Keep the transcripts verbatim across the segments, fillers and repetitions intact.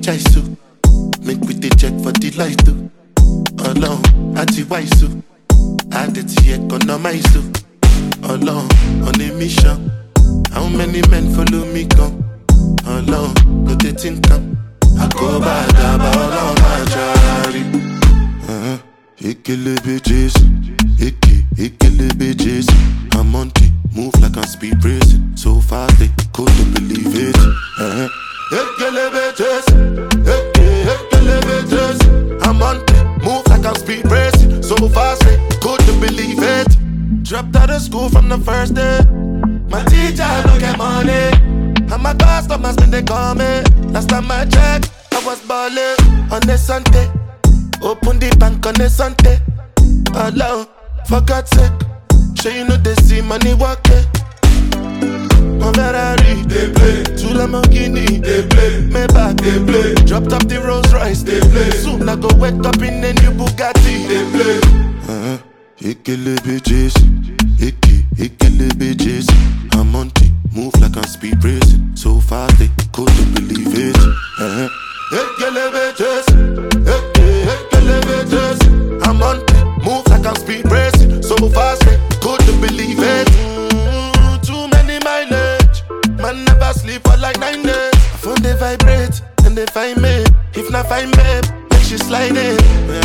choice to make we the check for the light too. Alone, at the wise too. I did the economize too. Alone, on a mission. How many men follow me come? Alone, go to think come. I go by the ball on my charity. Uh-huh. Ikele bitches, Ike, Ikele bitches. I'm on T, move like I'm speed racing. So fast they couldn't believe it. Uh-huh. Ikele bitches, Ike, Ikele bitches. I'm on T, move like I'm speed racing. So fast they couldn't believe it. Dropped out of school from the first day. My teacher don't get money, and my customers when they call me. Last time I checked, I was balling on a Sunday. Open the bank on a Sunday. Alone, for God's sake. Sure you know they see money walking. My Ferrari, they play. Two Lamborghini, they play. Maybach, they play. Dropped up the Rolls Royce, they play. Soon I go wake up in a new Bugatti, they play. Uh-huh. Ikele bitches, Ike, Ikele bitches. I'm on T, move like I'm speed racing. So fast they couldn't believe it. Uh-huh. Ikele bitches, Ike, Ikele bitches. I'm on T, move like I'm speed racing. So fast they couldn't believe it. Mm, too many mileage, man never sleep for like nine days. I phone they vibrate and they find me. If not find me, make she slide in.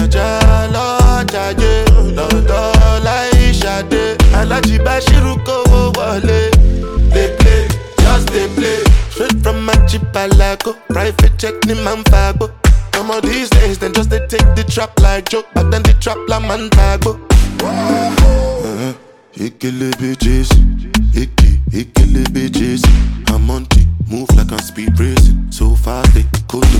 Alaji Bashiru ko wale. They play, just they play. Straight from Machipalago, private check ni manfago. Some of these days, then just they take the trap like joke, but then the trap la mantago. Uh-huh. Ikele bitches, Ike, Ikele bitches. I'm on T, move like I'm speed racing. So fast they couldn't